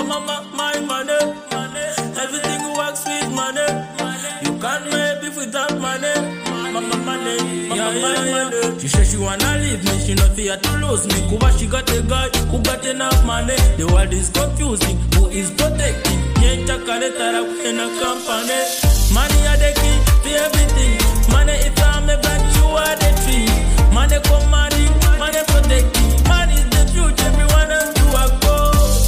my money. Everything works with money. You can't make it without money. Money. She said she wanna leave me, she not fear to lose me. Kuba she got a guy who got enough money. The world is confusing, who is protecting? Nyenta kaletara in a company. Money are the key to everything. Money is a me but you are the tree. Money come money protecting. Money is the truth, everyone has to work for.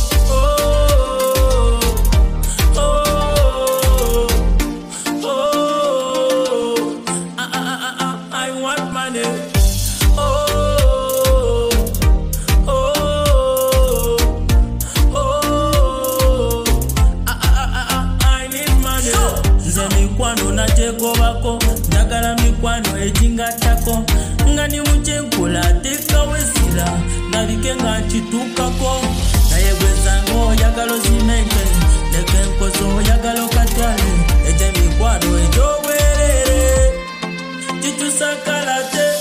Ndagala mikwano ejinga tako ngani muchenkula teka wesira nalike nga chitukako naye gwezango yagalo zimente nekenkoso yagalo katwale eje mikwano ejowerere chitusakalate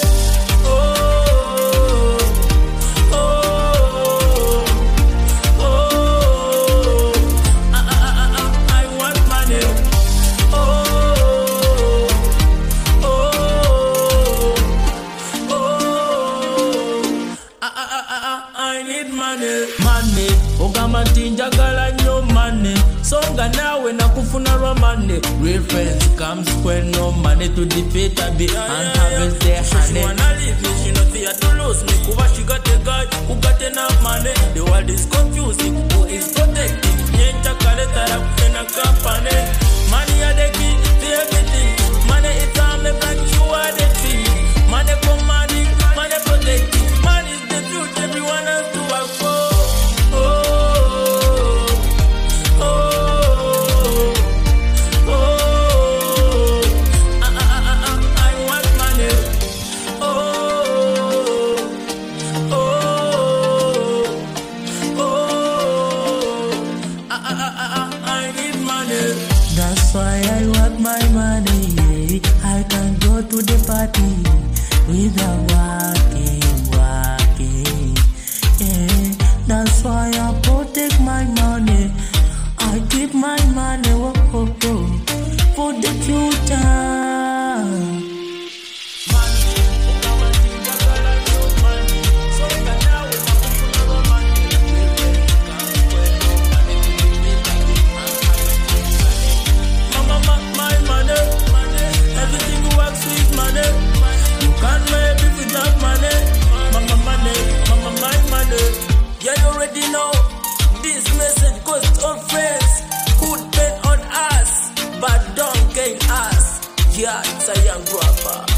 money, ogama tinjagala nyo money. Songa nawe na kufuna rwa money. Real friends comes when no money to defeat a bit and harvest their honey. She wanna leave me, she not fear to lose me. Kuba she got a guy who got enough money. The world is confusing, who is protecting? Nyenta kaletara in a company. Money are the key to everything. Money is a me but you are the tree. Money come money protecting. Money is the truth, everyone has to work for. That's why I work my money. I can go to the party without working. Yeah. That's why I protect my money. I keep my money for the future. Yeah, you already know this message goes to all friends who depend on us, but don't gain us. Yeah, it's a young rapper.